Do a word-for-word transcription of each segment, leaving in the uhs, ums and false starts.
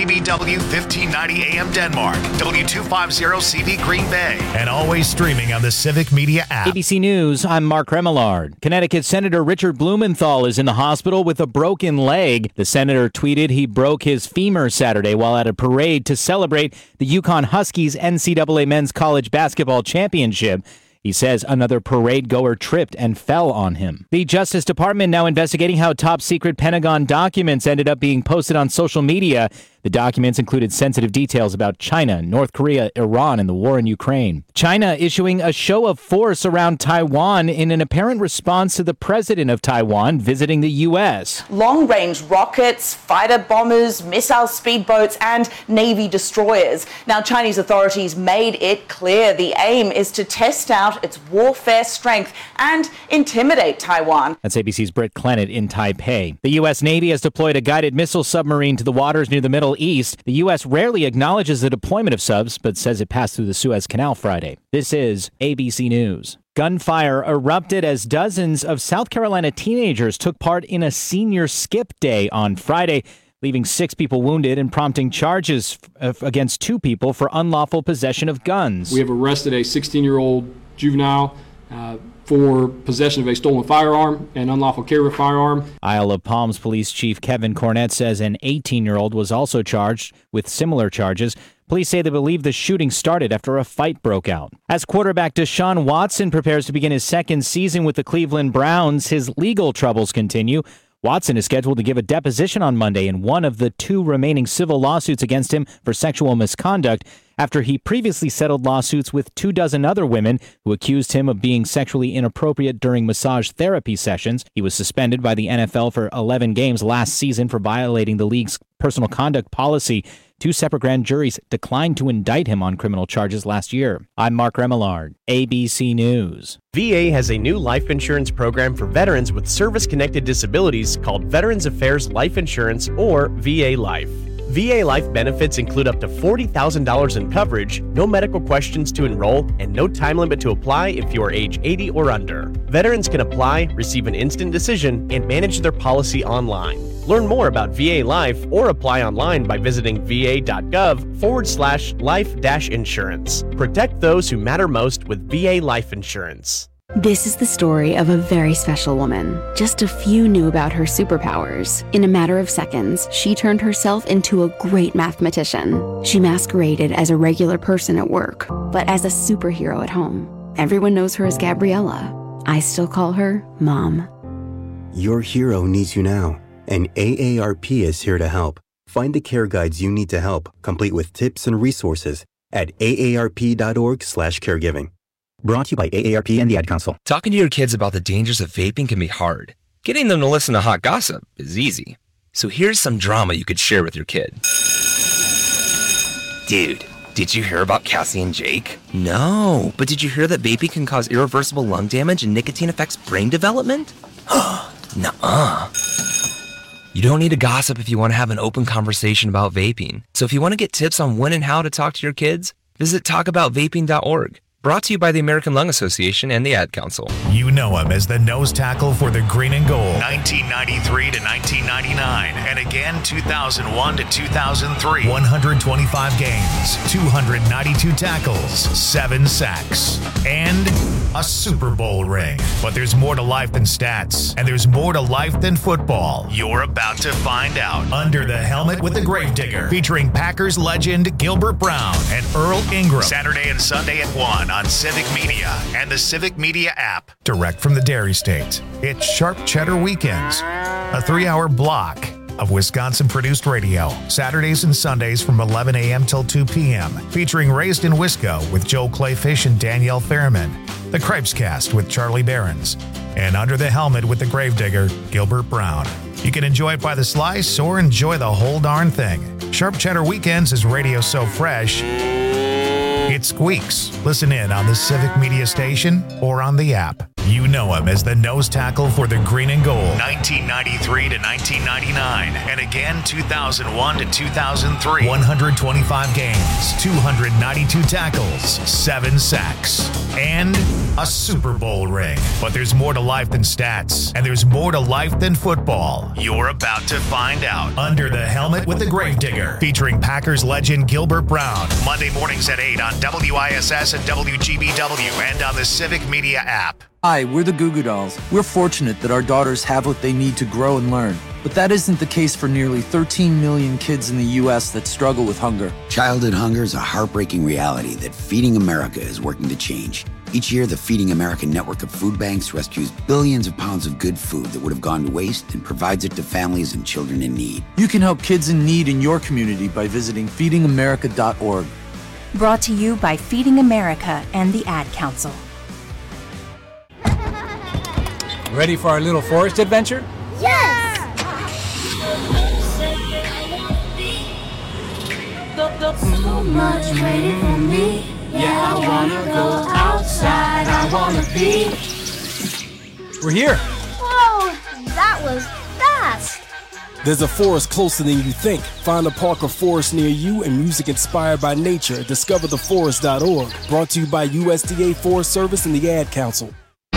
P B W fifteen ninety A M Denmark, W two fifty C B Green Bay, and always streaming on the Civic Media app. A B C News, I'm Mark Remillard. Connecticut Senator Richard Blumenthal is in the hospital with a broken leg. The senator tweeted he broke his femur Saturday while at a parade to celebrate the UConn Huskies N C double A Men's College Basketball Championship. He says another parade goer tripped and fell on him. The Justice Department now investigating how top secret Pentagon documents ended up being posted on social media. The documents included sensitive details about China, North Korea, Iran, and the war in Ukraine. China issuing a show of force around Taiwan in an apparent response to the president of Taiwan visiting the U S. Long-range rockets, fighter bombers, missile speedboats, and Navy destroyers. Now, Chinese authorities made it clear the aim is to test out its warfare strength and intimidate Taiwan. That's A B C's Britt Clennett in Taipei. The U S Navy has deployed a guided missile submarine to the waters near the Middle East. The U S rarely acknowledges the deployment of subs, but says it passed through the Suez Canal Friday. This is A B C News. Gunfire erupted as dozens of South Carolina teenagers took part in a senior skip day on Friday, leaving six people wounded and prompting charges against two people for unlawful possession of guns. We have arrested a sixteen-year-old juvenile uh, for possession of a stolen firearm and unlawful carry of a firearm. Isle of Palms Police Chief Kevin Cornett says an eighteen-year-old was also charged with similar charges. Police say they believe the shooting started after a fight broke out. As quarterback Deshaun Watson prepares to begin his second season with the Cleveland Browns, his legal troubles continue. Watson is scheduled to give a deposition on Monday in one of the two remaining civil lawsuits against him for sexual misconduct after he previously settled lawsuits with two dozen other women who accused him of being sexually inappropriate during massage therapy sessions. He was suspended by the N F L for eleven games last season for violating the league's personal conduct policy. Two separate grand juries declined to indict him on criminal charges last year. I'm Mark Remillard, A B C News. V A has a new life insurance program for veterans with service-connected disabilities called Veterans Affairs Life Insurance, or V A Life. V A Life benefits include up to forty thousand dollars in coverage, no medical questions to enroll, and no time limit to apply if you are age eighty or under. Veterans can apply, receive an instant decision, and manage their policy online. Learn more about V A Life or apply online by visiting va.gov forward slash life dash insurance. Protect those who matter most with V A Life Insurance. This is the story of a very special woman. Just a few knew about her superpowers. In a matter of seconds, she turned herself into a great mathematician. She masqueraded as a regular person at work, but as a superhero at home. Everyone knows her as Gabriella. I still call her Mom. Your hero needs you now, and A A R P is here to help. Find the care guides you need to help, complete with tips and resources at aarp.org slash caregiving. Brought to you by A A R P and the Ad Council. Talking to your kids about the dangers of vaping can be hard. Getting them to listen to hot gossip is easy. So here's some drama you could share with your kid. Dude, did you hear about Cassie and Jake? No, but did you hear that vaping can cause irreversible lung damage and nicotine affects brain development? Nuh-uh. You don't need to gossip if you want to have an open conversation about vaping. So if you want to get tips on when and how to talk to your kids, visit talk about vaping dot org. Brought to you by the American Lung Association and the Ad Council. You know him as the nose tackle for the Green and Gold, nineteen ninety-three to nineteen ninety-nine, and again two thousand one to two thousand three. one hundred twenty-five games, two hundred ninety-two tackles, seven sacks, and a Super Bowl ring. But there's more to life than stats, and there's more to life than football. You're about to find out. Under the Helmet with the Gravedigger, featuring Packers legend Gilbert Brown and Earl Ingram. Saturday and Sunday at one on Civic Media and the Civic Media app. Direct from the Dairy State, it's Sharp Cheddar Weekends, a three-hour block of Wisconsin-produced radio, Saturdays and Sundays from eleven a.m. till two p.m., featuring Raised in Wisco with Joe Clayfish and Danielle Fairman, The Cripes Cast with Charlie Behrens, and Under the Helmet with the Gravedigger, Gilbert Brown. You can enjoy it by the slice or enjoy the whole darn thing. Sharp Cheddar Weekends is radio so fresh, it squeaks. Listen in on the Civic Media station or on the app. You know him as the nose tackle for the Green and Gold, nineteen ninety-three to nineteen ninety-nine, and again two thousand one to two thousand three. one hundred twenty-five games, two hundred ninety-two tackles, seven sacks, and a Super Bowl ring. But there's more to life than stats, and there's more to life than football. You're about to find out. Under the Helmet with the Gravedigger, featuring Packers legend Gilbert Brown. Monday mornings at eight on W I S S and W G B W and on the Civic Media app. Hi, we're the Goo Goo Dolls. We're fortunate that our daughters have what they need to grow and learn. But that isn't the case for nearly thirteen million kids in the U S that struggle with hunger. Childhood hunger is a heartbreaking reality that Feeding America is working to change. Each year, the Feeding America network of food banks rescues billions of pounds of good food that would have gone to waste and provides it to families and children in need. You can help kids in need in your community by visiting feeding america dot org. Brought to you by Feeding America and the Ad Council. Ready for our little forest adventure? Yes! So much waiting for me. Yeah, I wanna go outside. I wanna be. We're here. Whoa, that was fast. There's a forest closer than you think. Find a park or forest near you and music inspired by nature at discover the forest dot org. Brought to you by U S D A Forest Service and the Ad Council.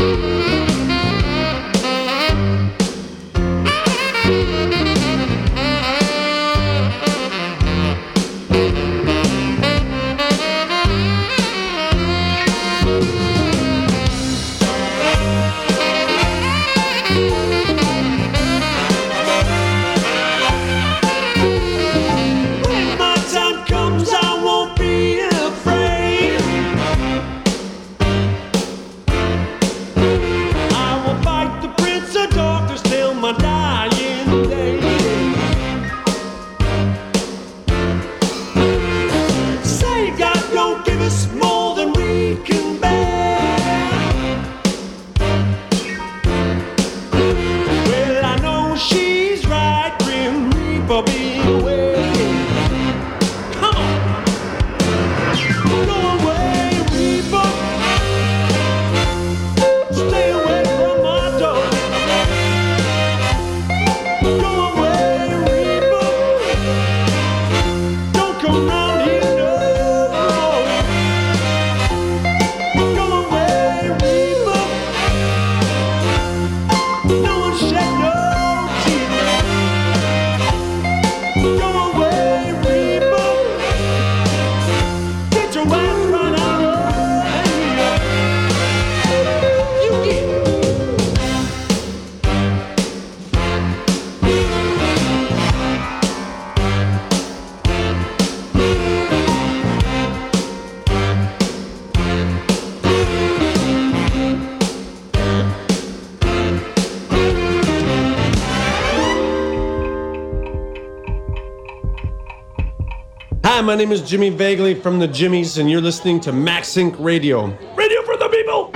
Hi, my name is Jimmy Vagley from the Jimmies, and you're listening to MaxSync Radio. Radio for the people!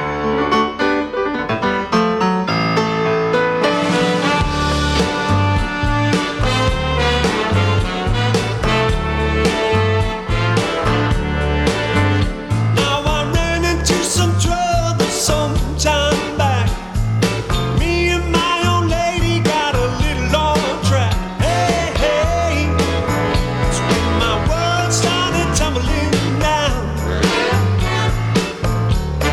Now I ran into some trouble some time back. Me and my old lady got a little on track. Hey, hey, it's when my world started tumbling down.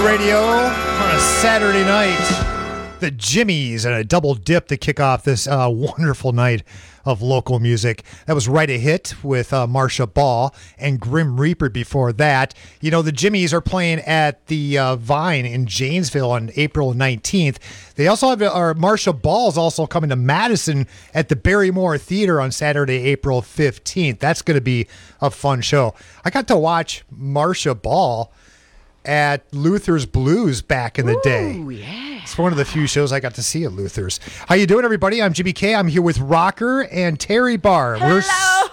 Radio on a Saturday night. The Jimmies and a double dip to kick off this uh, wonderful night of local music. That was Right a Hit with uh, Marsha Ball and Grim Reaper before that. You know, the Jimmies are playing at the uh, Vine in Janesville on April nineteenth. They also have, or Marsha Ball is also coming to Madison at the Barrymore Theater on Saturday, April fifteenth. That's going to be a fun show. I got to watch Marsha Ball at Luther's Blues back in the day. Ooh, yeah. It's one of the few shows I got to see at Luther's. How you doing, everybody? I'm Jimmy K. I'm here with Rocker and Terry Barr. Hello. We're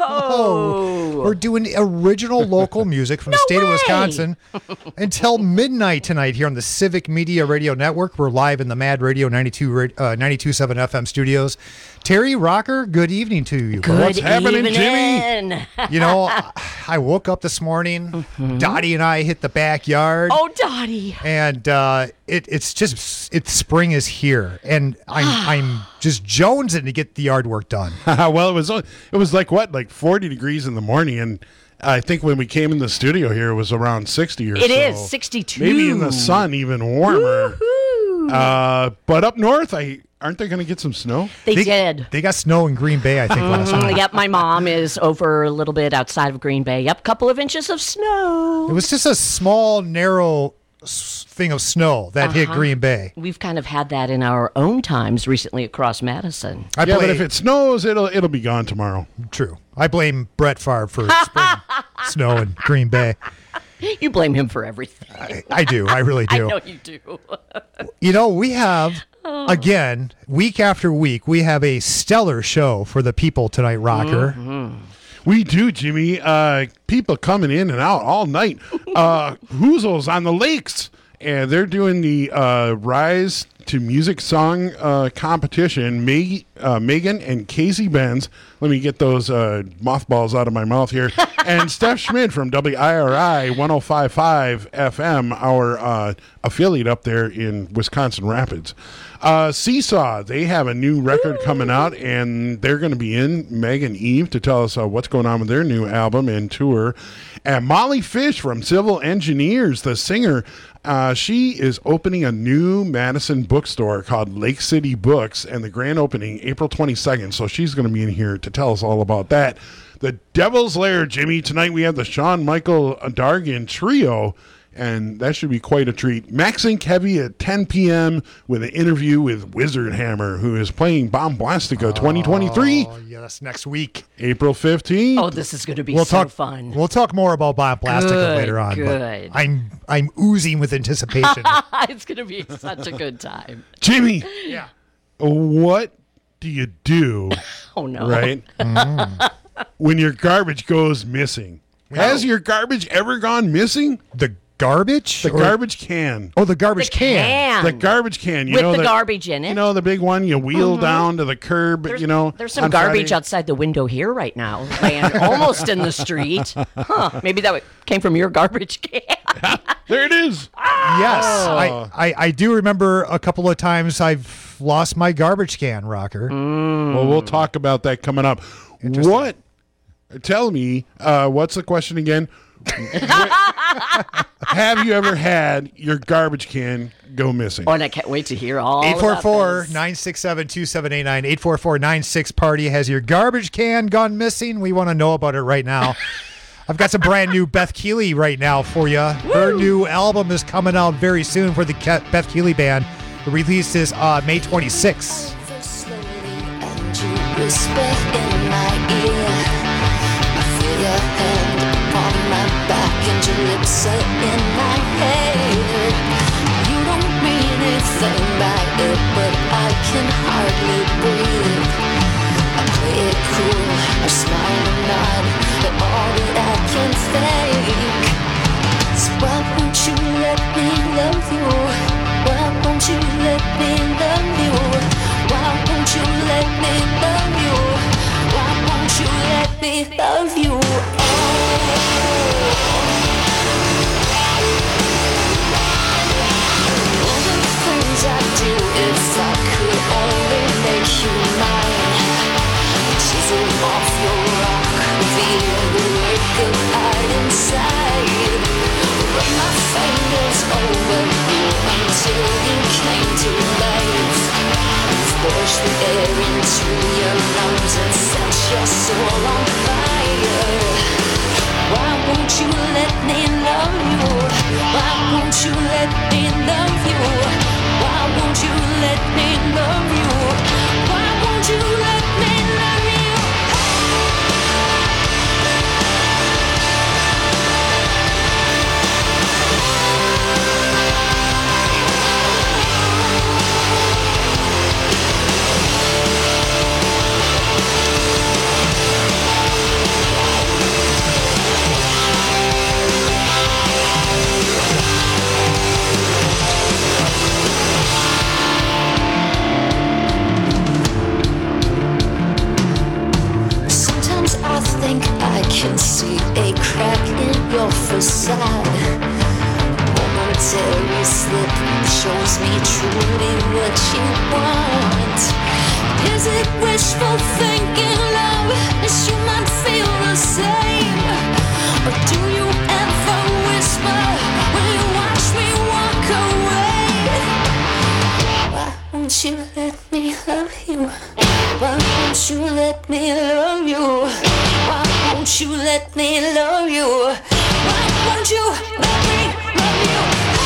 so, we're doing original local music from the No state way. of Wisconsin until midnight tonight here on the Civic Media Radio Network. We're live in the Mad Radio ninety-two point seven F M studios. Terry, Rocker, good evening to you. Good What's happening, evening. Jimmy? You know, I woke up this morning. Mm-hmm. Dottie and I hit the backyard. Oh, Dottie. And uh, it, it's just, it's spring is here. And I'm I'm just jonesing to get the yard work done. Well, it was it was like, what, like forty degrees in the morning. And I think when we came in the studio here, it was around sixty or It so. is sixty-two. Maybe in the sun, even warmer. Woo-hoo. Uh, but up north, I aren't they going to get some snow? They, did. They got snow in Green Bay, I think, last Mhm. night. Yep, my mom is over a little bit outside of Green Bay. Yep, couple of inches of snow. It was just a small, narrow s- thing of snow that hit Uh-huh. Green Bay. We've kind of had that in our own times recently across Madison. I yeah, play- but if it snows, it'll it'll be gone tomorrow. True. I blame Brett Favre for spring snow in Green Bay. You blame him for everything. I, I do. I really do. I know you do. You know, we have, Oh. again, week after week, we have a stellar show for the people tonight, Rocker. Mm-hmm. We do, Jimmy. Uh, people coming in and out all night. Uh, Hoozles on the Lakes, and they're doing the uh, Rise to Music Song uh, competition. Meg, uh, Megan and Casey Benz. Let me get those uh, mothballs out of my mouth here. And Steph Schmidt from W I R I one oh five point five F M, our uh, affiliate up there in Wisconsin Rapids. Uh, Seesaw, they have a new record coming out, and they're going to be in, Meg and Eve, to tell us uh, what's going on with their new album and tour. And Molly Fish from Civil Engineers, the singer, uh, she is opening a new Madison bookstore called Lake City Books, and the grand opening April twenty-second. So she's going to be in here to tell us all about that. The Devil's Lair, Jimmy. Tonight we have the Sean Michael Dargan Trio, and that should be quite a treat. Max Inc Heavy at ten p.m. with an interview with Wizard Hammer, who is playing Bombastica twenty twenty-three. Oh, yeah, that's next week. April fifteenth. Oh, this is going to be We'll so talk, fun. We'll talk more about Bob Plastica Good, later on. good. But I'm I'm oozing with anticipation. It's going to be such a good time. Jimmy, yeah. What do you do? Oh, no. Right? Mm. When your garbage goes missing. Has your garbage ever gone missing? The garbage? The Or- garbage can. Oh, the garbage The can. can. The garbage can. You With know the garbage in it. You know, the big one you wheel Mhm. down to the curb, There's, you know. there's some on garbage Friday. outside the window here right now, laying almost in the street. Huh? Maybe that came from your garbage can. There it is. Yes, Oh. I, I, I do remember a couple of times I've lost my garbage can, Rocker. Well, we'll talk about that coming up. What? Tell me, uh, what's the question again? Have you ever had your garbage can go missing? Oh, and I can't wait to hear all eight four four, about this. nine six seven, two seven eight nine. eight four four, nine six party. Has your garbage can gone missing? We want to know about it right now. I've got some brand new Beth Keeley right now for you. Her new album is coming out very soon for the Ke- Beth Keeley Band. The release is uh, May twenty-sixth. Whisper in my ear, I feel your hand upon my back and your lips are in my head. You don't mean anything by it, but I can hardly breathe. I play it cool, I smile and nod at all that I can think. So why won't you let me love you? Why won't you let me love you? Why won't you let me love you? Why won't you let me love you? Oh. All the things I do, if I could only make you mine. Chisel off your rock, reveal the work of art inside. Run my fingers over claim to life. Force the air into your lungs and set your soul on fire. Why won't you let me love you? Why won't you let me love you? Why won't you let me love you? Why won't you let me love you? Sometimes I think I can see a crack in your facade. Momentary slip shows me truly what you want. Is it wishful thinking, love? As you might feel the same. Or do you ever whisper when you watch me walk away? Why won't you let me love you? Why won't you let me love you? Why won't you let me love you? Why won't you let me love you?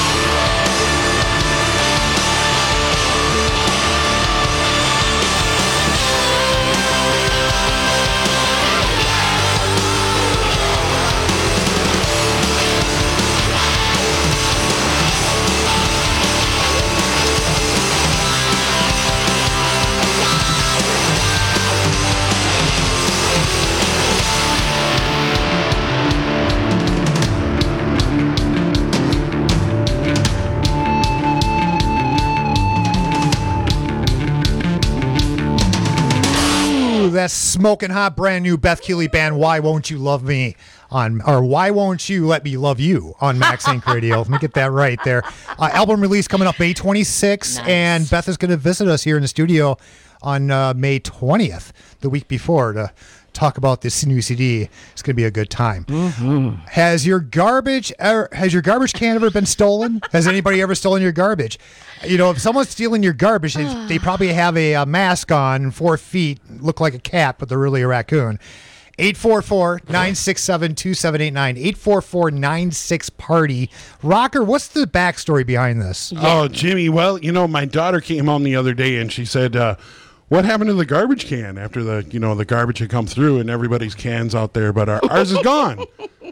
That's smoking hot, brand new Beth Keeley Band. Why Won't You Love Me on, or Why Won't You Let Me Love You on Max Inc Radio. Let me get that right there. Uh, album release coming up May twenty-sixth, nice. And Beth is going to visit us here in the studio on uh, May twentieth, the week before, to talk about this new C D. It's going to be a good time. Mm-hmm. Has your garbage ever, has your garbage can ever been stolen? Has anybody ever stolen your garbage? You know, if someone's stealing your garbage, they, they probably have a, a mask on, four feet, look like a cat, but they're really a raccoon. eight four four, nine six seven, two seven eight nine, eight four four, nine six party. Rocker, what's the backstory behind this? Yeah. Oh, Jimmy, well, you know, my daughter came home the other day and she said, uh, what happened to the garbage can after the, you know, the garbage had come through and everybody's can's out there, but our, ours is gone.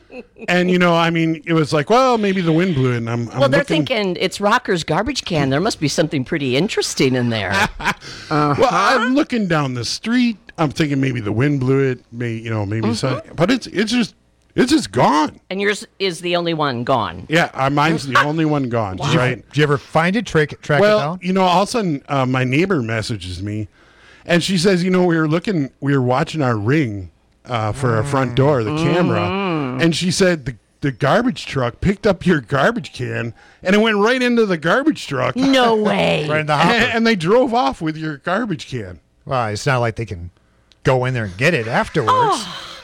And, you know, I mean, it was like, well, maybe the wind blew it. And I'm, I'm well, they're looking... thinking it's Rocker's garbage can. There must be something pretty interesting in there. uh-huh. Well, I'm looking down the street. I'm thinking maybe the wind blew it. Maybe, you know, maybe Mm-hmm. some, but it's it's just it's just gone. And yours is the only one gone. Yeah, uh, mine's the only one gone. Did you, Right? did you ever find it, track, track well, it down? you know, all of a sudden, uh, my neighbor messages me, and she says, you know, we were looking, we were watching our Ring uh, for our front door, the camera, Mm. and she said the the garbage truck picked up your garbage can, and it went right into the garbage truck. No way. Right in the hopper. and, and they drove off with your garbage can. Well, it's not like they can go in there and get it afterwards.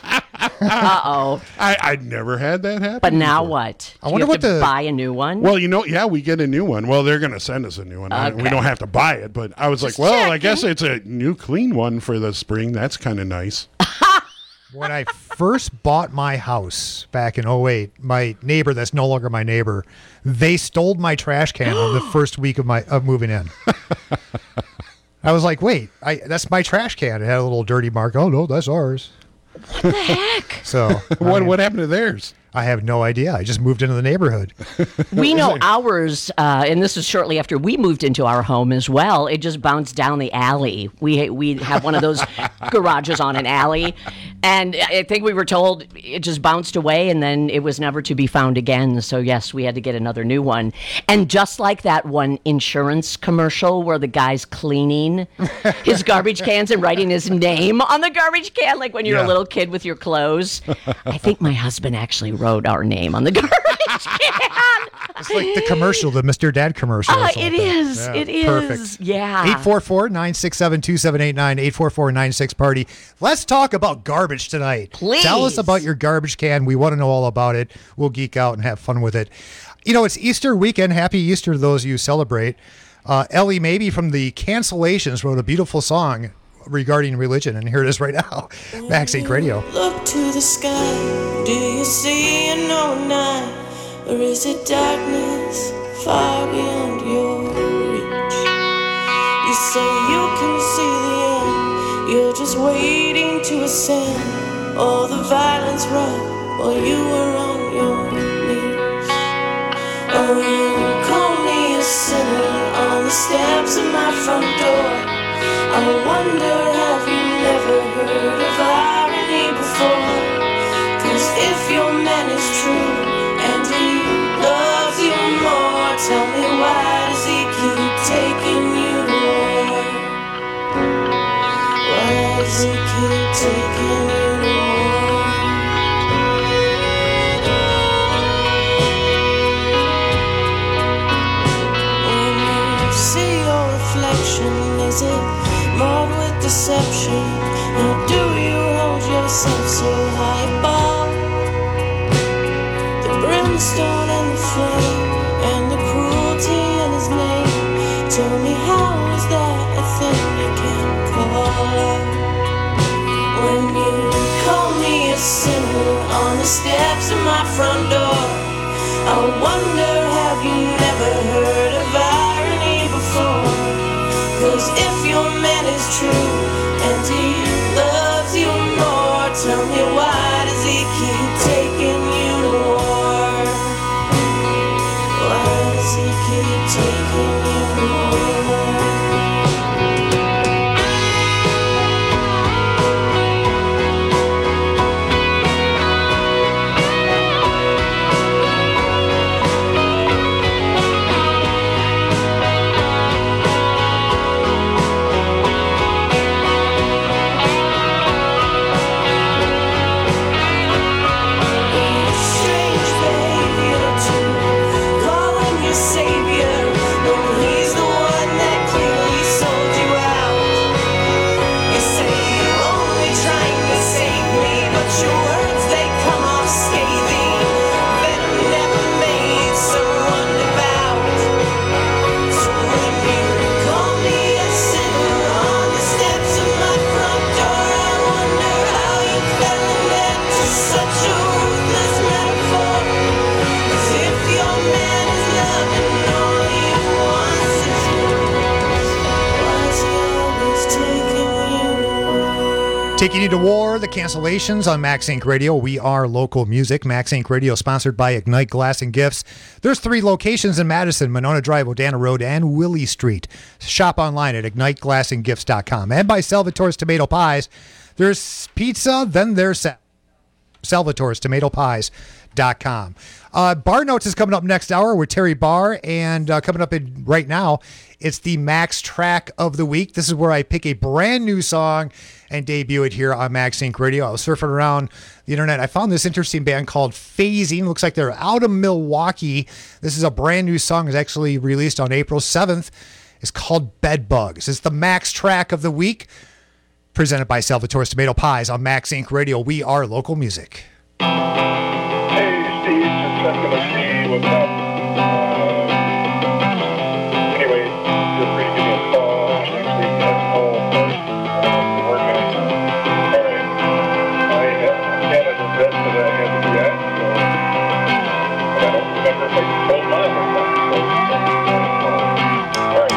Uh-oh. I, I'd never had that happen. But now before. what? I Do wonder you have what to the- buy a new one? Well, you know, yeah, we get a new one. Well, they're going to send us a new one. I- We Okay. don't have to buy it, but I was Just like, well, I checking. guess it's a new clean one for the spring. That's kind of nice. When I first bought my house back in oh eight, my neighbor that's no longer my neighbor, they stole my trash can on the first week of my of moving in. I was like, wait, I, that's my trash can. It had a little dirty mark. Oh, no, that's ours. What the heck? So what I, what happened to theirs? I have no idea. I just moved into the neighborhood. We know ours, uh, and this is shortly after we moved into our home as well. It just bounced down the alley. We we have one of those garages on an alley, and I think we were told it just bounced away, and then it was never to be found again. So yes, we had to get another new one. And just like that one insurance commercial where the guy's cleaning his garbage cans and writing his name on the garbage can, like when you're Yeah. a little kid with your clothes. I think my husband actually wrote our name on the garbage can. It's like the commercial, the Mister Dad commercial. or Ah, something. it is. Yeah, It is. Perfect. Yeah. eight four four, nine six seven, two seven eight nine, eight four four, nine six party. Let's talk about garbage tonight. Please. Tell us about your garbage can. We want to know all about it. We'll geek out and have fun with it. You know, it's Easter weekend. Happy Easter to those of you who celebrate. Uh, Ellie Maybe from the Cancellations wrote a beautiful song regarding religion, and here it is right now. Max Inc Radio. Look to the sky, do you see an old night? Or is it darkness far beyond your reach? You say you can see the end, you're just waiting to ascend. All the violence wrought while you were on your knees. Oh, you call me a sinner on the steps of my front door. I wonder, have you never heard of irony before? 'Cause if your man is true and he loves you more, tell me why does he keep taking you to war? Why does he keep taking you to war? When you see your reflection, is it marred with deception? Or do you hold yourself so high above the brimstone and the flame and the cruelty in his name? Tell me, how is that a thing you can call love? When you call me a sinner on the steps of my front door, I wonder, have you never heard of irony before? 'Cause if your man is true and he loves you more, tell me, why does he keep taking you to war? Why does he keep taking you to war? Taking you to war, the Cancellations on Max Inc Radio. We are local music. Max Inc Radio sponsored by Ignite Glass and Gifts. There's three locations in Madison: Monona Drive, Odana Road, and Willie Street. Shop online at ignite glass and gifts dot com. And by Salvatore's Tomato Pies. There's pizza, then there's sa- Salvatore's Tomato Pies dot com. Uh, Bar Notes is coming up next hour with Terry Barr, and uh, coming up in, right now, it's the Max Track of the Week. This is where I pick a brand new song and debut it here on Max Inc Radio. I was surfing around the internet. I found this interesting band called Phasing. Looks like they're out of Milwaukee. This is a brand new song. It's actually released on April seventh. It's called Bed Bugs. It's the Max Track of the Week, presented by Salvatore's Tomato Pies on Max Inc Radio. We are local music. Hey, Steve, just checking to see what's up. Uh, anyway, feel free to give me a call. Actually, that's all first. Uh, working. All right. I have had an event that I had to be at, so I don't remember if I told mine or not. So, uh, all right.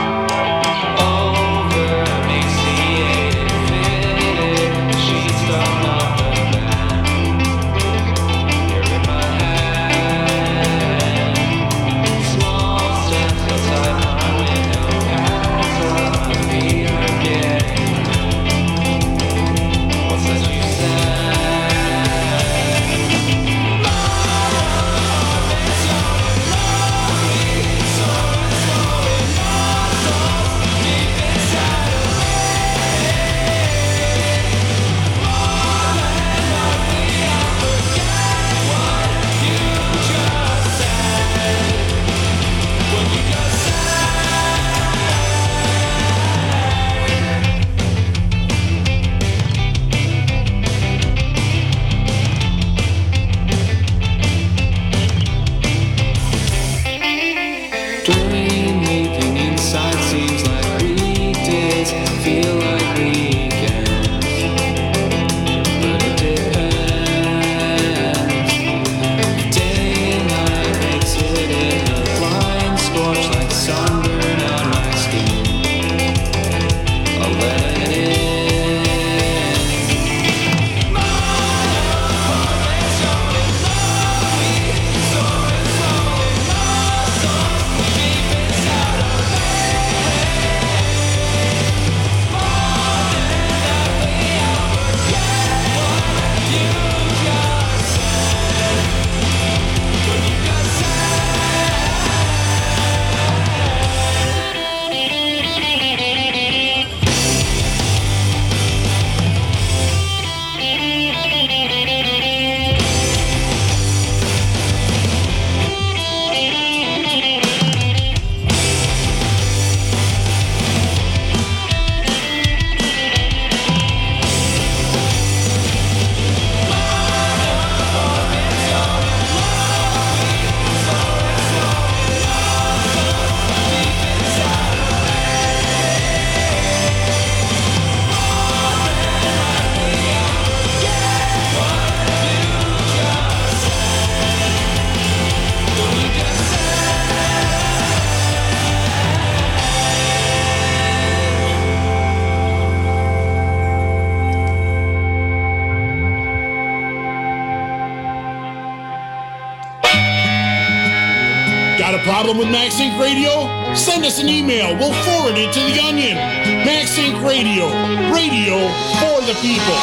Got a problem with MaxSync Radio? Send us an email. We'll forward it to the Onion. MaxSync Radio. Radio for the people.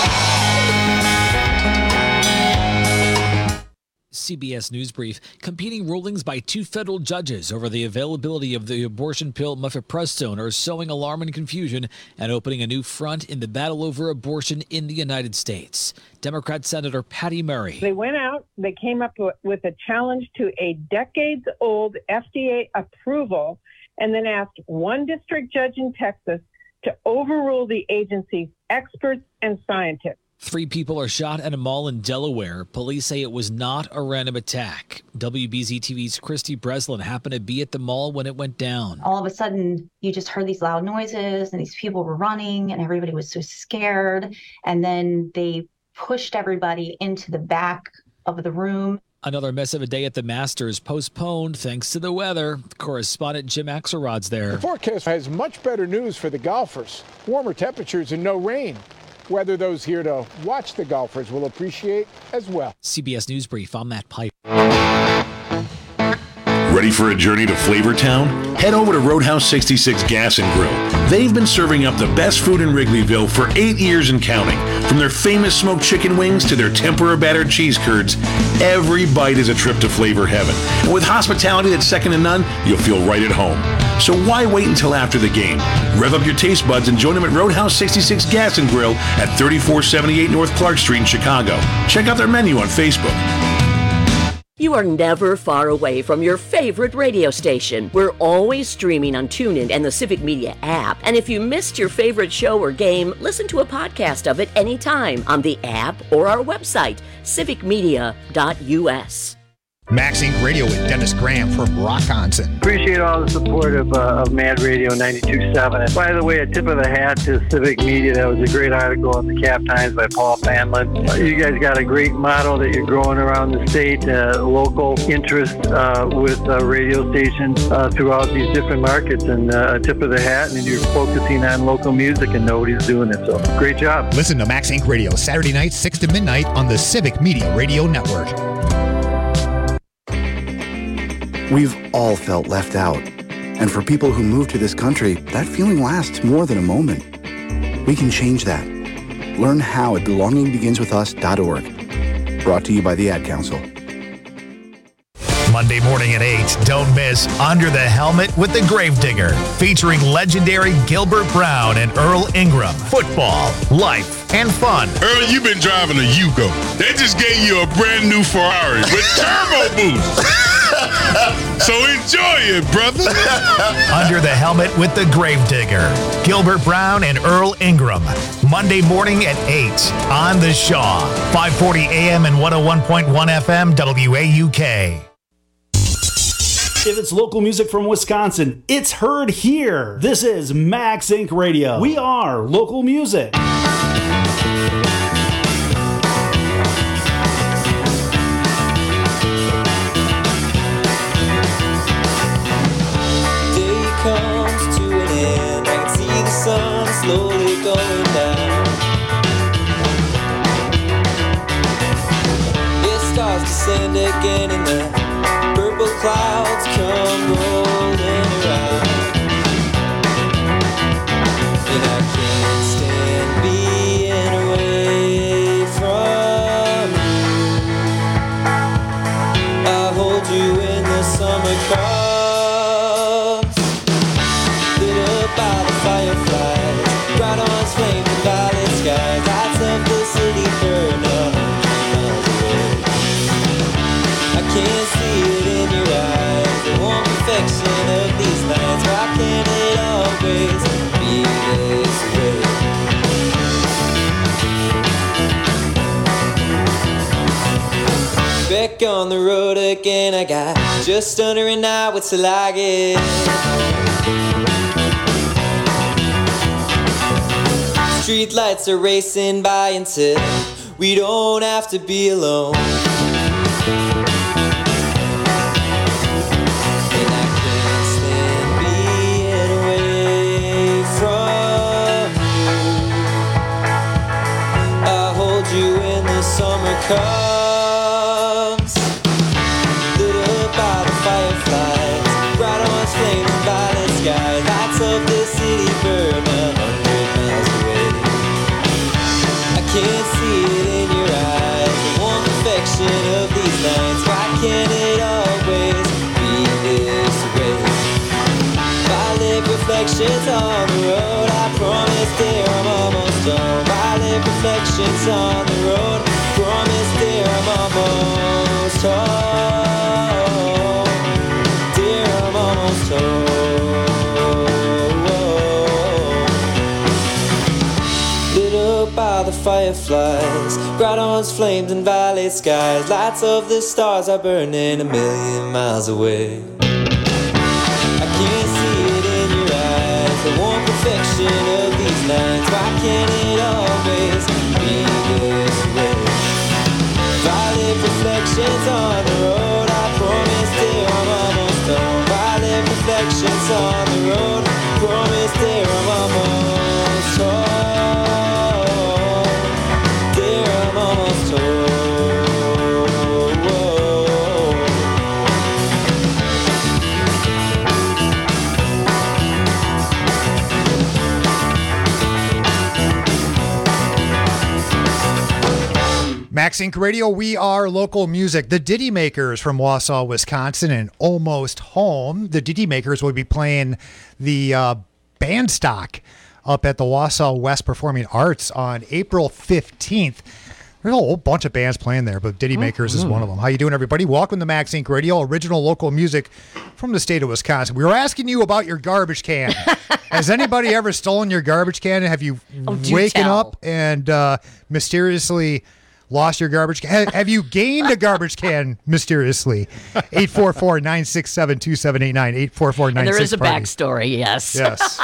C B S News Brief. Competing rulings by two federal judges over the availability of the abortion pill mifepristone are sowing alarm and confusion and opening a new front in the battle over abortion in the United States. Democrat Senator Patty Murray. They went out, they came up with a challenge to a decades-old F D A approval and then asked one district judge in Texas to overrule the agency's experts and scientists. Three people are shot at a mall in Delaware. Police say it was not a random attack. W B Z T V's Christy Breslin happened to be at the mall when it went down. All of a sudden, you just heard these loud noises and these people were running and everybody was so scared. And then they pushed everybody into the back of the room. Another mess of a day at the Masters postponed thanks to the weather. Correspondent Jim Axelrod's there. The forecast has much better news for the golfers. Warmer temperatures and no rain. Weather those here to watch the golfers will appreciate as well. C B S News Brief, I'm Matt Piper. Ready for a journey to Flavortown? Head over to Roadhouse sixty-six Gas and Grill. They've been serving up the best food in Wrigleyville for eight years and counting. From their famous smoked chicken wings to their tempura battered cheese curds, every bite is a trip to flavor heaven. And with hospitality that's second to none, you'll feel right at home. So why wait until after the game? Rev up your taste buds and join them at Roadhouse sixty-six Gas and Grill at thirty-four seventy-eight North Clark Street in Chicago. Check out their menu on Facebook. You are never far away from your favorite radio station. We're always streaming on TuneIn and the Civic Media app. And if you missed your favorite show or game, listen to a podcast of it anytime on the app or our website, civic media dot u s. MaxSync Radio with Dennis Graham from Rockonson. Appreciate all the support of, uh, of Mad Radio ninety-two point seven. And by the way, a tip of the hat to Civic Media. That was a great article in the Cap Times by Paul Fanlin. Uh, you guys got a great model that you're growing around the state, uh, local interest uh, with uh, radio stations uh, throughout these different markets. And uh, a tip of the hat, and you're focusing on local music, and nobody's doing it. So great job. Listen to MaxSync Radio Saturday night, six to midnight on the Civic Media Radio Network. We've all felt left out. And for people who move to this country, that feeling lasts more than a moment. We can change that. Learn how at belonging begins with us dot org. Brought to you by the Ad Council. Monday morning at eight, don't miss Under the Helmet with the Gravedigger, featuring legendary Gilbert Brown and Earl Ingram. Football, life, and fun. Earl, you've been driving a Yugo. They just gave you a brand new Ferrari with turbo boost. So enjoy it, brother. Under the Helmet with the Gravedigger, Gilbert Brown and Earl Ingram. Monday morning at eight on The Shaw, five forty A M and one oh one point one F M W A U K. If it's local music from Wisconsin, it's heard here. This is MaxSync Radio. We are local music. Day comes to an end. I can see the sun slowly going down. It starts to descend again in the purple clouds come rolling around, and I can't stand being away from you. I hold you in the summer comes, lit up by the fireflies, bright orange flames and violet skies, lights up the city for another miles away. I can't see it in your eyes, the warm perfection of these nights. Why can't it always be this way? Back on the road again, I got just under an hour till I get. Street lights are racing by until we don't have to be alone. Summer comes, lit up by the fireflies, grottos, flames, and valley skies. Lights of the stars are burning a million miles away. I can't see it in your eyes, the warm perfection of these nights. Why can't it always be this way? Violet reflections on the road, I promise dear I'm almost home. Violet reflections on the road, promise dear I'm almost home. Dear I'm almost home. Max Inc Radio, we are local music. The Ditty Makers from Wausau, Wisconsin, and Almost Home. The Ditty Makers will be playing the uh, Bandstock up at the Wausau West Performing Arts on April fifteenth. There's a whole bunch of bands playing there, but Ditty Makers mm-hmm. is one of them. How you doing, everybody? Welcome to Max Inc Radio, original local music from the state of Wisconsin. We were asking you about your garbage can. Has anybody ever stolen your garbage can? Have you Oh, do waken tell. up and uh, mysteriously lost your garbage can? Have you gained a garbage can mysteriously? eight four four, nine six seven, two seven eight nine, eight four four, nine And six there is a party. backstory, yes. Yes.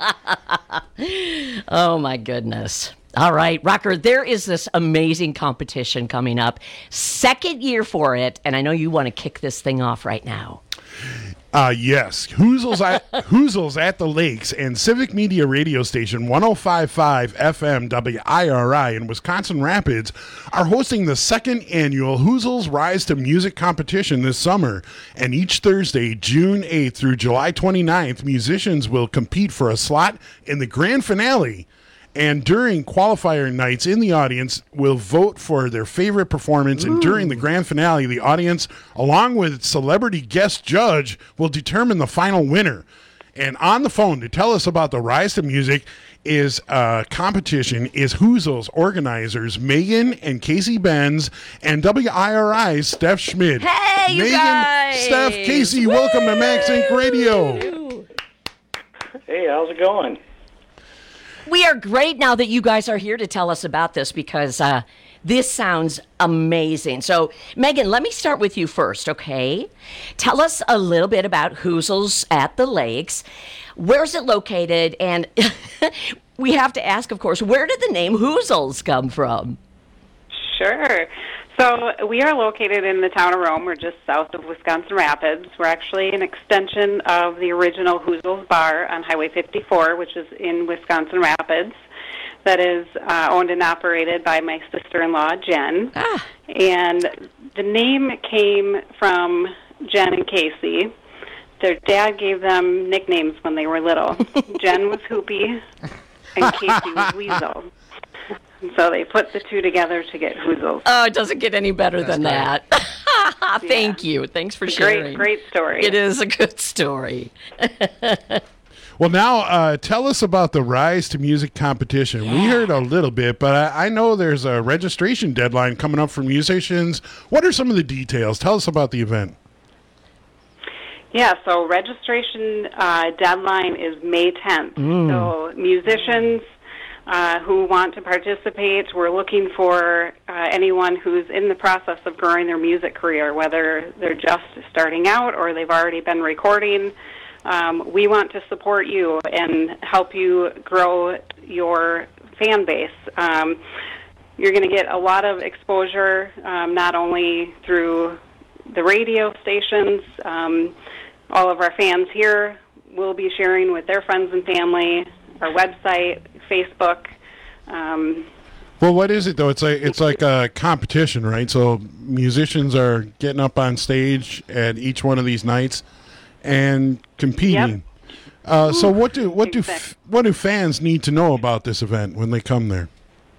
Oh, my goodness. All right, Rocker, there is this amazing competition coming up. Second year for it, and I know you want to kick this thing off right now. Uh, yes. Hoozles at, Hoozles at the Lakes and Civic Media radio station one oh five point five F M W I R I in Wisconsin Rapids are hosting the second annual Hoozles Rise to Music competition this summer. And each Thursday, June eighth through July twenty-ninth, musicians will compete for a slot in the grand finale. And during qualifier nights, in the audience will vote for their favorite performance. Ooh. And during the grand finale, the audience, along with celebrity guest judge, will determine the final winner. And on the phone to tell us about the Rise to Music is uh, competition is Hoozles organizers Megan and Casey Benz and W I R I's Steph Schmidt. Hey, you Megan, guys! Steph, Casey, Woo! Welcome to Max Inc Radio. Hey, how's it going? We are great now that you guys are here to tell us about this because uh, this sounds amazing. So, Megan, let me start with you first, okay? Tell us a little bit about Hoozles at the Lakes. Where's it located? And we have to ask, of course, where did the name Hoozles come from? Sure. So we are located in the town of Rome. We're just south of Wisconsin Rapids. We're actually an extension of the original Hoozles Bar on Highway fifty-four, which is in Wisconsin Rapids. That is uh, owned and operated by my sister-in-law, Jen. Ah. And the name came from Jen and Casey. Their dad gave them nicknames when they were little. Jen was Hoopy, and Casey was Weasel. So they put the two together to get Hoozles. Oh, it doesn't get any better That's than great. that. Thank you. Thanks for sharing. Great, great story. It is a good story. Well, now uh, tell us about the Rise to Music competition. We heard a little bit, but I, I know there's a registration deadline coming up for musicians. What are some of the details? Tell us about the event. Yeah, so registration uh, deadline is May tenth. Mm. So musicians uh, who want to participate, we're looking for uh, anyone who's in the process of growing their music career, whether they're just starting out or they've already been recording. Um, we want to support you and help you grow your fan base. Um, you're going to get a lot of exposure, um, not only through the radio stations. Um, all of our fans here will be sharing with their friends and family, our website, Facebook. Um, Well, what is it though? It's like it's like a competition, right? So musicians are getting up on stage at each one of these nights and competing. Yep. Uh, so what do what do f- what do fans need to know about this event when they come there?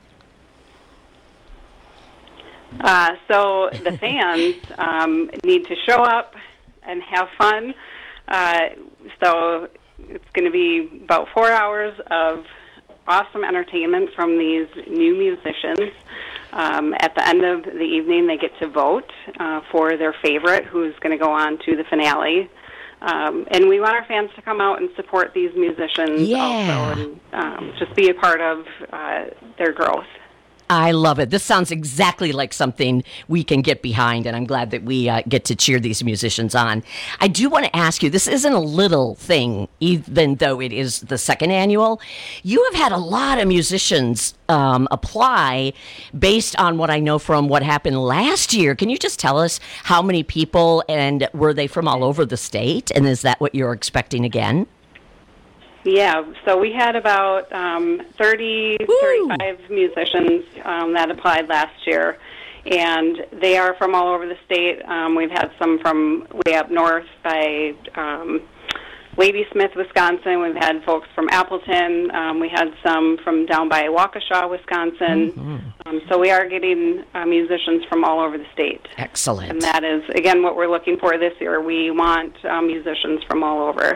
Uh, so the fans um, need to show up and have fun. Uh, so it's going to be about four hours of awesome entertainment from these new musicians. Um, at the end of the evening, they get to vote uh, for their favorite, who's going to go on to the finale. Um, and we want our fans to come out and support these musicians Yeah. also, and um, just be a part of uh, their growth. I love it. This sounds exactly like something we can get behind, and I'm glad that we uh, get to cheer these musicians on. I do want to ask you, this isn't a little thing, even though it is the second annual. You have had a lot of musicians um, apply based on what I know from what happened last year. Can you just tell us how many people, and were they from all over the state, and is that what you're expecting again? Yeah, so we had about um, thirty, Woo! thirty-five musicians um, that applied last year, and they are from all over the state. Um, we've had some from way up north by um, Ladysmith, Wisconsin. We've had folks from Appleton. Um, we had some from down by Waukesha, Wisconsin. Mm-hmm. Um, so we are getting uh, musicians from all over the state. Excellent. And that is, again, what we're looking for this year. We want uh, musicians from all over.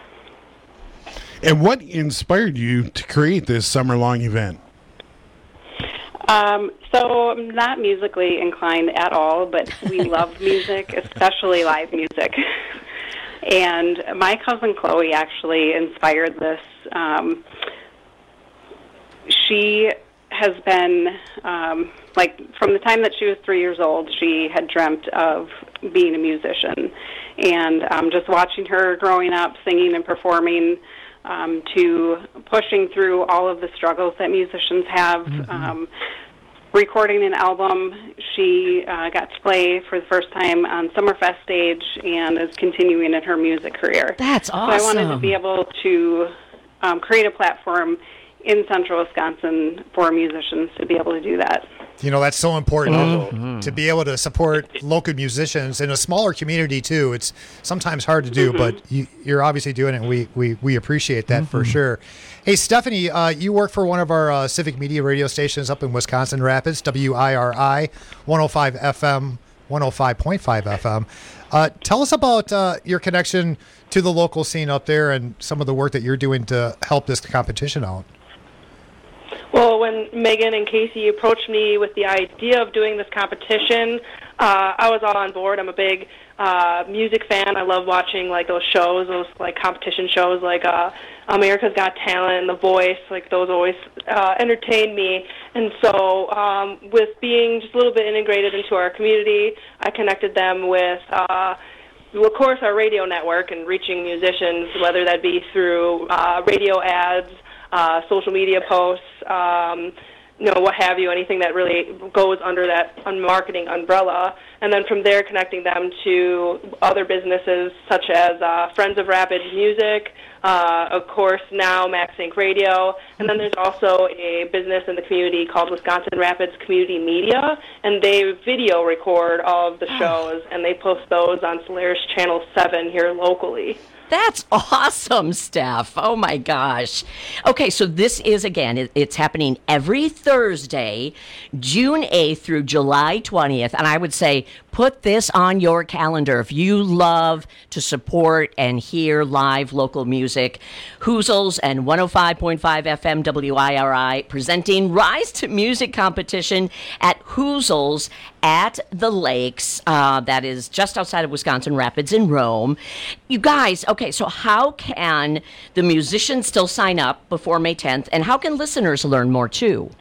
And what inspired you to create this summer-long event? Um, so I'm not musically inclined at all, but we love music, especially live music. And my cousin Chloe actually inspired this. Um, she has been, um, like, from the time that she was three years old, she had dreamt of being a musician. And um, just watching her growing up, singing and performing, Um, to pushing through all of the struggles that musicians have, mm-hmm. um, recording an album. She uh, got to play for the first time on Summerfest stage and is continuing in her music career. That's awesome. So I wanted to be able to um, create a platform in central Wisconsin for musicians to be able to do that. You know, that's so important Mm-hmm. to be able to support local musicians in a smaller community, too. It's sometimes hard to do, Mm-hmm. but you, you're obviously doing it, and we, we, we appreciate that for sure. Hey, Stephanie, uh, you work for one of our uh, civic media radio stations up in Wisconsin Rapids, W I R I, one oh five F M, one oh five point five F M. Uh, tell us about uh, your connection to the local scene up there and some of the work that you're doing to help this competition out. Well, when Megan and Casey approached me with the idea of doing this competition, uh, I was all on board. I'm a big uh, music fan. I love watching like those shows, those like competition shows, like uh, America's Got Talent, The Voice. Like those always uh, entertain me. And so, um, with being just a little bit integrated into our community, I connected them with. Uh, Well, of course, our radio network and reaching musicians, whether that be through uh, radio ads, uh, social media posts, um, you know, what have you, anything that really goes under that marketing umbrella. And then from there, connecting them to other businesses such as uh, Friends of Rapids Music, uh, of course, now MaxSync Radio. And then there's also a business in the community called Wisconsin Rapids Community Media, and they video record all of the shows, and they post those on Solaris Channel seven here locally. That's awesome, Steph. Oh, my gosh. Okay, so this is, again, it, it's happening every Thursday, June eighth through July twentieth. And I would say put this on your calendar. If you love to support and hear live local music, Hoozles and one oh five point five F M W I R I presenting Rise to Music competition at Hoozles at the Lakes. Uh, that is just outside of Wisconsin Rapids in Rome. You guys, okay, so how can the musicians still sign up before May tenth, and how can listeners learn more too?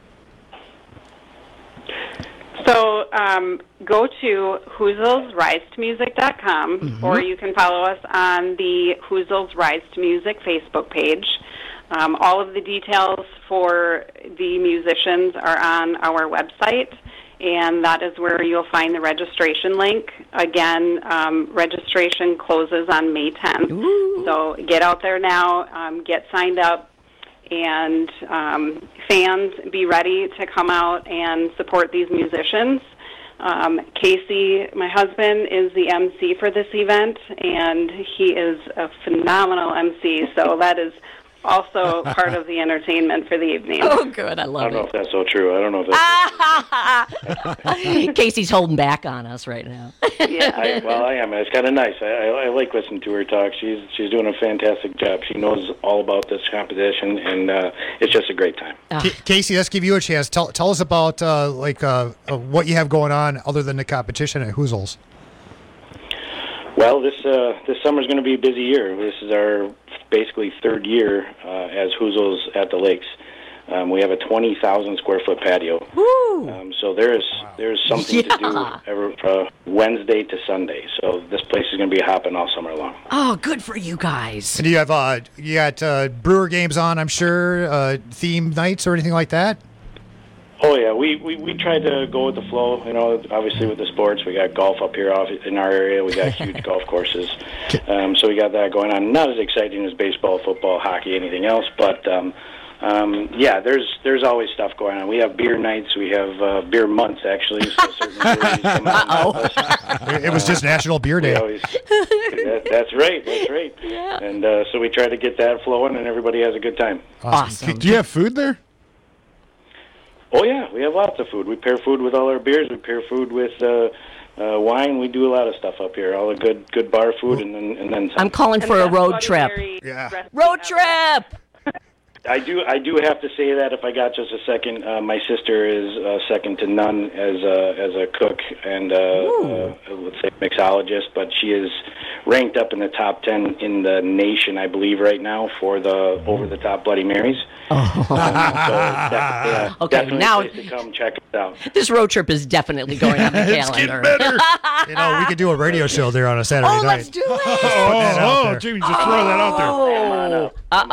So um, go to hoozles rise to music dot com, mm-hmm. or you can follow us on the Hoozles Rise to Music Facebook page. Um, all of the details for the musicians are on our website, and that is where you'll find the registration link. Again, um, registration closes on May tenth. Ooh. So get out there now, um, get signed up, and um, fans, be ready to come out and support these musicians. Um, Casey, my husband, is the M C for this event, and he is a phenomenal M C, so that is also part of the entertainment for the evening. Oh, good. I love I don't it. know if that's so true. I don't know if that's Casey's holding back on us right now. yeah, I, well, I am. It's kind of nice. I, I, I like listening to her talk. She's she's doing a fantastic job. She knows all about this competition, and uh, it's just a great time. C- Casey, let's give you a chance. Tell tell us about uh, like uh, uh, what you have going on other than the competition at Hoozles. Well, this uh, this summer's going to be a busy year. This is our basically third year uh, as Hoozles at the Lakes. Um, we have a twenty thousand square foot patio. Um, so there's there's something Yeah. to do every, uh, Wednesday to Sunday. So this place is going to be hopping all summer long. Oh, good for you guys. And do you have uh, you got uh, Brewer games on? I'm sure uh, theme nights or anything like that. Oh yeah, we, we, we try to go with the flow. You know, obviously with the sports, we got golf up here off in our area. We got huge golf courses, um, so we got that going on. Not as exciting as baseball, football, hockey, anything else, but um, um, yeah, there's there's always stuff going on. We have beer nights. We have uh, beer months actually. So certain breweries come out and help us. It was just National Beer We Day. always, that, that's right. That's right. Yeah. And uh, so we try to get that flowing, and everybody has a good time. Awesome. Do you have food there? Oh yeah, we have lots of food. We pair food with all our beers. We pair food with uh, uh, wine. We do a lot of stuff up here. All the good good bar food, and then and then some. I'm calling for a road trip. Yeah. Road trip. I do I do have to say that if I got just a second, uh, my sister is uh, second to none as a as a cook and uh, uh, let's say mixologist, but she is ranked up in the top ten in the nation, I believe, right now for the over the top Bloody Marys. Um, so definitely, uh, Okay, definitely now- a place to come check us out. This road trip is definitely going on the It's calendar. getting better. You know, we could do a radio show there on a Saturday Oh, night. let's do it. that out Oh, there. oh, Jimmy, just throw that out there. Oh,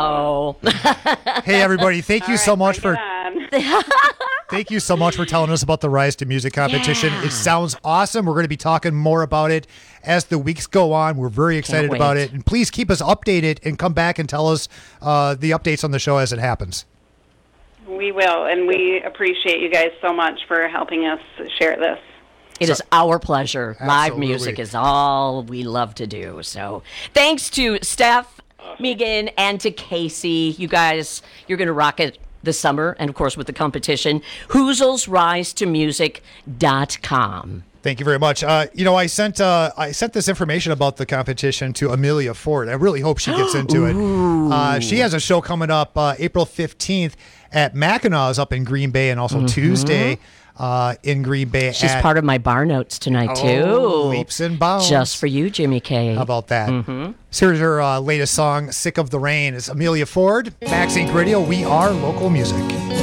uh-oh. Hey, everybody! Thank you so much for thank you so much for telling us about the Rise to Music competition. Yeah. It sounds awesome. We're going to be talking more about it as the weeks go on. We're very excited wait. about it, and please keep us updated and come back and tell us uh, the updates on the show as it happens. We will, and we appreciate you guys so much for helping us share this. It is our pleasure. Live Absolutely. music is all we love to do. So thanks to Steph, Megan, and to Casey. You guys, you're going to rock it this summer, and of course with the competition. Hoozles Rise to Music dot com. Thank you very much. Uh, you know, I sent uh, I sent this information about the competition to Amelia Ford. I really hope she gets into it. Uh, she has a show coming up uh, April fifteenth at Mackinaw's up in Green Bay, and also Mm-hmm. Tuesday uh, in Green Bay. She's at, part of my bar notes tonight, too. Oh, leaps and bounds. Just for you, Jimmy K. How about that? Mm-hmm. So here's her uh, latest song, Sick of the Rain. It's Amelia Ford, Max Inc Radio. We are local music.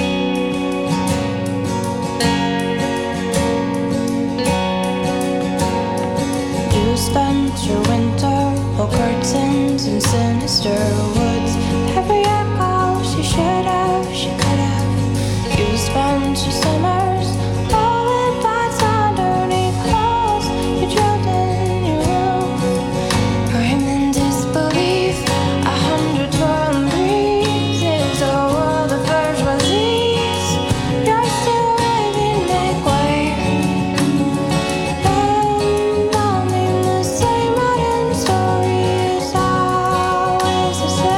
You spent your winter or curtains in sinister woods. Every echo she should have, she could have. You spent your summers rolling thoughts underneath holes. You drilled in your roof. I'm in disbelief. A hundred twirling breezes, a world of bourgeoisies. You're still waving, make way. And the same modern story is always the same.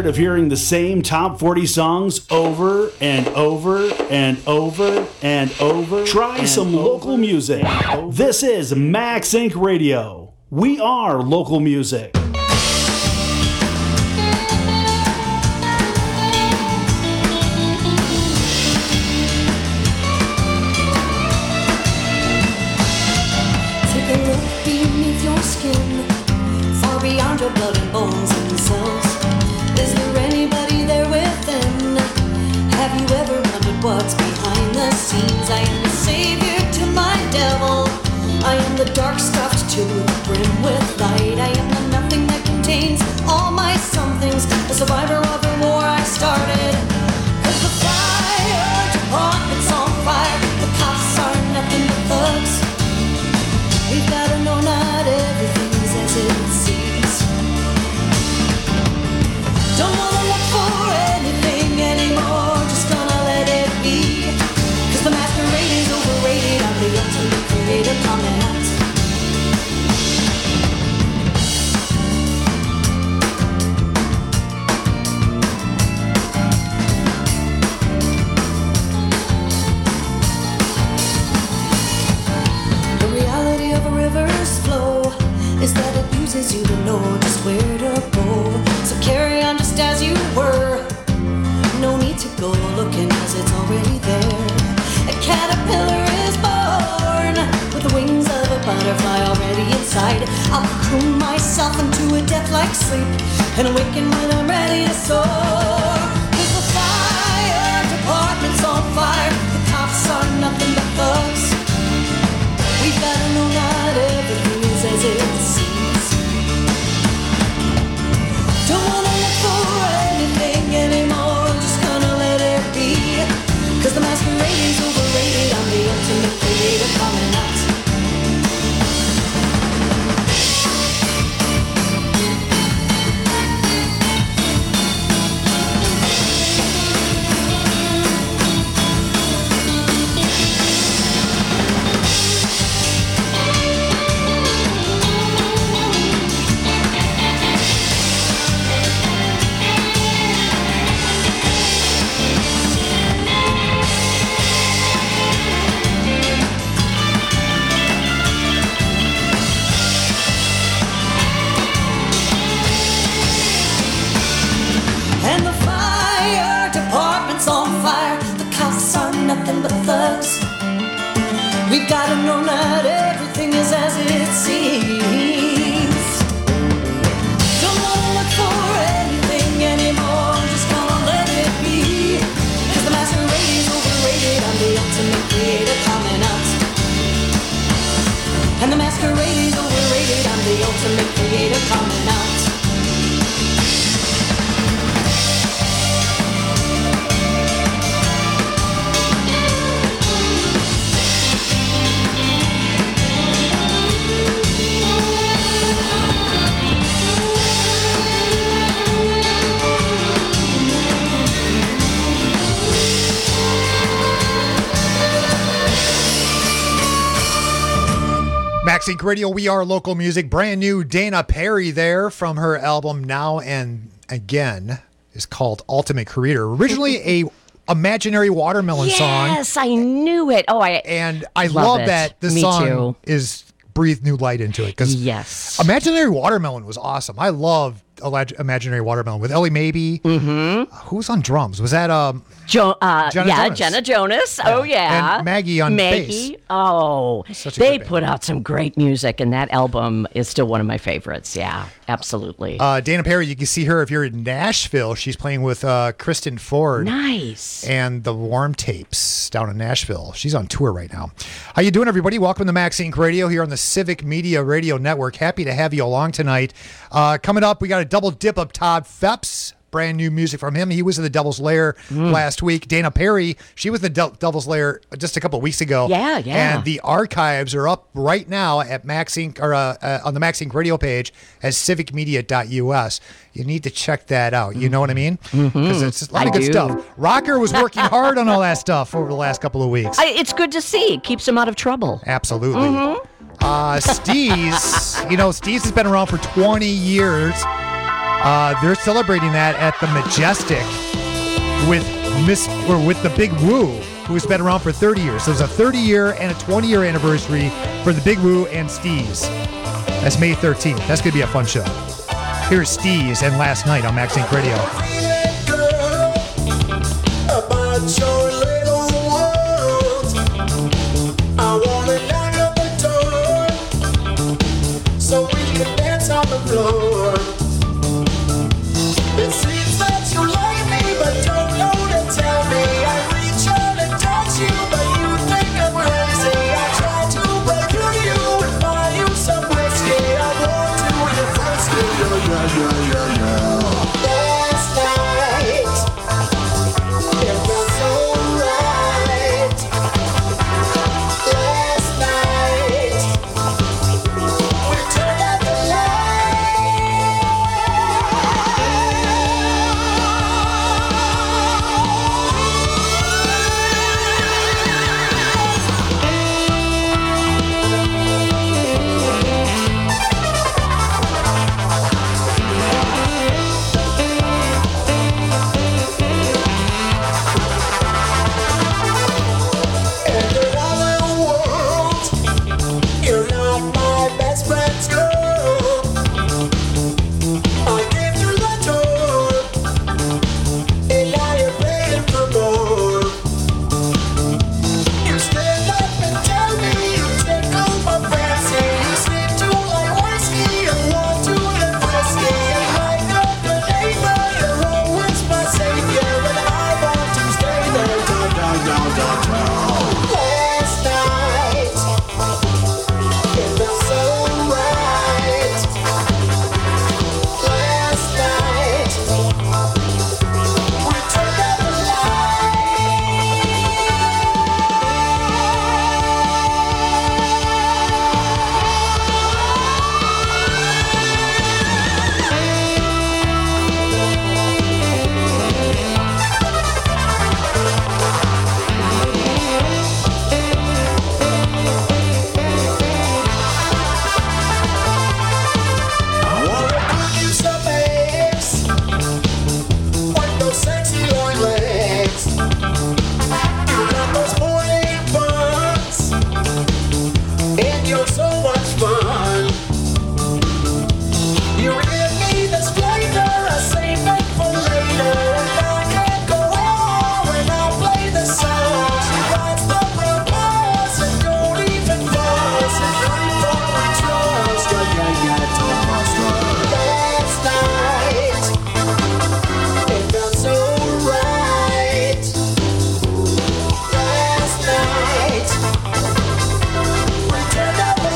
tired of hearing the same top forty songs over and over and over and over? Try and some over local music. This is Max Inc Radio. We are local music. Beyond your blood and bones and cells, is there anybody there within? Have you ever wondered what's behind the scenes? I am the savior to my devil. I am the dark stuffed to the brim with light. I am the nothing that contains all my somethings, a survivor of the war I started. 'Cause the fire department's on fire, the cops are nothing but thugs. We've gotta know not everything's as it seems. Don't wanna look for anything anymore, just gonna let it be. 'Cause the masquerade is overrated, I'm the ultimate creative comment. The reality of a river's flow is that it uses you to know just where to go. So carry on just as you were. No need to go looking as it's already there. A caterpillar is born with the wings of a butterfly already inside. I'll cocoon myself into a death-like sleep and awaken when I'm ready to soar. 'Cause the fire department's on fire, the cops are nothing but thugs. We've gotta know not everything is as it seems. Don't wanna look for anything anymore, just gonna let it be. 'Cause the masquerade is overrated, I'm the ultimate creative comment. And the fire department's on fire, the cops are nothing but thugs. We've gotta know not everything is as it seems. Don't wanna look for anything anymore, just gonna let it be. 'Cause the masquerade is overrated, I'm the ultimate creative comment out. And the masquerade is overrated, I'm the ultimate creative comment out. Max Inc Radio, we are local music. Brand new Dana Perry there from her album Now and Again is called Ultimate Creator. Originally a Imaginary Watermelon yes, song. Yes, I knew it. Oh, I and I love, love it. that the Me song too. is breathed new light into it because yes, Imaginary Watermelon was awesome. I love Imaginary Watermelon with Ellie Maybe. Mm-hmm. Who's on drums? Was that um? Jo- uh, Jenna yeah, Jonas. Jenna Jonas. Oh yeah, and Maggie on Maggie. bass. Oh, Such a they good put out some great music, and that album is still one of my favorites. Yeah, absolutely. Uh, Dana Perry, you can see her if you're in Nashville. She's playing with uh, Kristen Ford. Nice. And the Warm Tapes down in Nashville. She's on tour right now. How you doing, everybody? Welcome to Max Inc Radio here on the Civic Media Radio Network. Happy to have you along tonight. Uh, coming up, we got a double dip of Todd Phepps. Brand new music from him. He was in the Devil's Lair Mm. last week. Dana Perry, she was in the Del- Devil's Lair just a couple of weeks ago. Yeah, yeah. And the archives are up right now at Max Inc or uh, uh, on the Max Inc radio page at civic media dot U S. You need to check that out. You know what I mean? Because Mhm. it's a lot I of good do. stuff. Rocker was working hard on all that stuff over the last couple of weeks. I, it's good to see. It keeps him out of trouble. Absolutely. Mhm. Uh, Steez, you know, Steez has been around for twenty years. Uh, they're celebrating that at the Majestic with Miss or with the Big Woo, who's been around for thirty years. So it's a thirty year and a twenty year anniversary for the Big Woo and Steez. That's May thirteenth. That's going to be a fun show. Here's Steez and Last Night on Max Inc Radio. About your little world, I wanna knock on the door so we can dance on the floor. It seems that you like me, but don't know to tell me. I reach out and touch you, but you think I'm crazy. I try to break you and buy you some whiskey. I want to impress you, yeah, yeah, yeah, yeah, yeah. Last night, it was so right. Last night, we turned out the you're not my best friend's girl. I came through the door, and now you're paying for more. You stand up and tell me you tickle my fancy. You seem to like whiskey and want to impress me. And like a good neighbor, you're always my savior, and I want to stay there. Down, down, down, down, down. Last night, it felt so right. Last night, we turned out the I wanna cook you some eggs with those sexy long legs. You got those morning buns, and you're so much fun. You give me this flavor, I save it for later. And I can't go on when I play the songs. You got the purpose and don't even fuss. And drink what we trust. Yeah, yeah, yeah, don't must Last night, it felt so right. Last night, we turned out the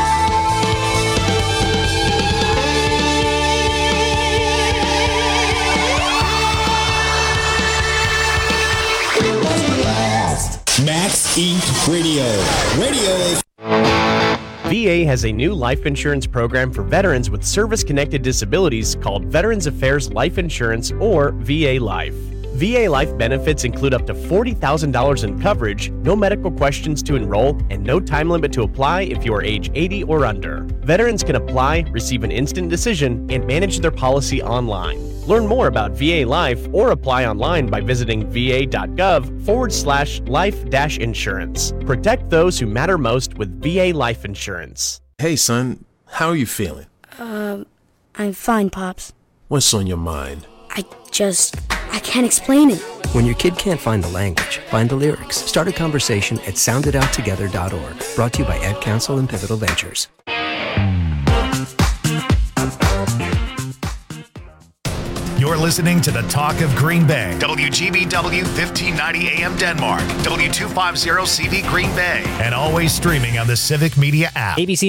light. It was the last. Max Inc Radio. Radio. V A has a new life insurance program for veterans with service-connected disabilities called Veterans Affairs Life Insurance, or V A Life. V A Life benefits include up to forty thousand dollars in coverage, no medical questions to enroll, and no time limit to apply if you are age eighty or under. Veterans can apply, receive an instant decision, and manage their policy online. Learn more about V A Life or apply online by visiting va.gov forward slash life dash insurance. Protect those who matter most with V A Life Insurance. Hey, son, how are you feeling? Um, I'm fine, Pops. What's on your mind? I just, I can't explain it. When your kid can't find the language, find the lyrics. Start a conversation at sound it out together dot org. Brought to you by Ad Council and Pivotal Ventures. You're listening to the Talk of Green Bay. W G B W fifteen ninety A M Denmark. W two fifty C V Green Bay. And always streaming on the Civic Media app. A B C